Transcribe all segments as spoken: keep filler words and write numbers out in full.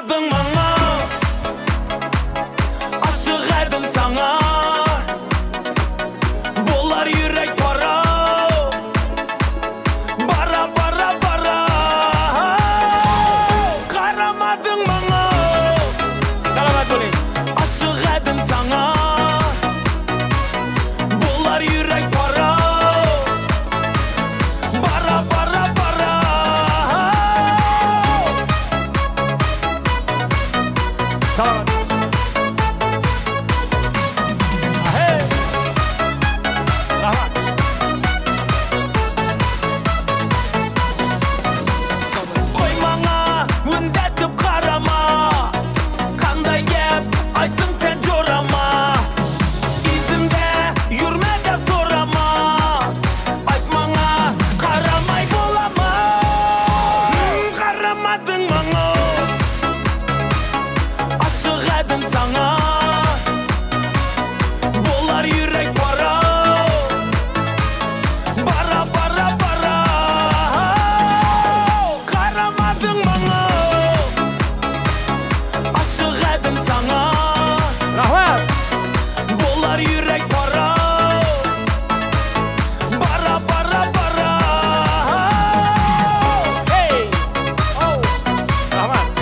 қарамадың маңа, ашық едім саңа, болар үйрек бара, бара бара бара. Қарамадың маңа, саламат болайын, ашық едім саңа, болар үйрек бара, бара бара бара. Саламат. Ахей. Рахмат. Қой маңа өндетіп қарама, қандай еп айттың сен жорама, изімде жүрме деп сорама, айт маңа қарамай болама. Қарамадың маңа, ашық едім саңа, болар үйрек бара, бара бара бара. Қарамадың маңа, ашық едім саңа, рахмат, болар үйрек бара, бара бара бара. Ей, оу, рахмат.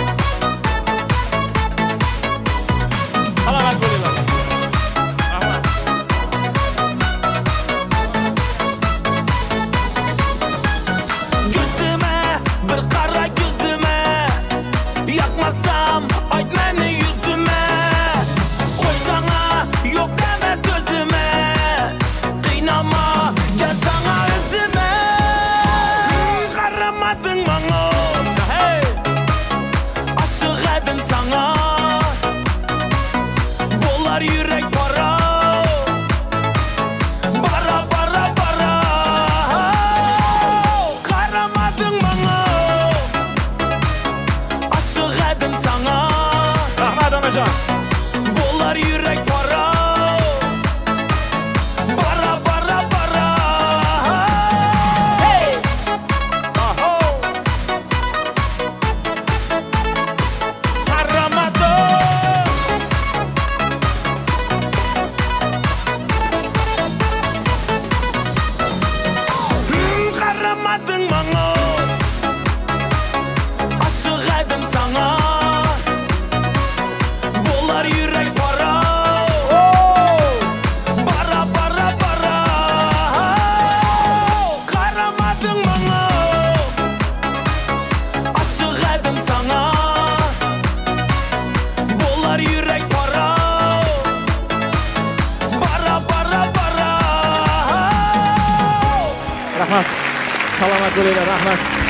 Саламат болыңдар. Рахмат. Жүзіме бір қара көзіме, якмасам айт мені yüzüme, қойсаңа yok деме сөзіме, қинама кел саңа өзіме. Қарамадың маңа, ашық едім саңа, болар үйрек бара, бара бара бара. Қарамадың маңа, ашық едім саңа, рахмат анажан, болар үйрек бара, бара бара бара. Ей! Ахо! Қарамадың. Қарамадың маңа, ашық едім саңа, болар үйрек бара, бара бара бара. Қарамадың маңа, ашық едім саңа, болар үйрек бара, бара бара бара. Рахмат. Саламат болыңдар, рахмат.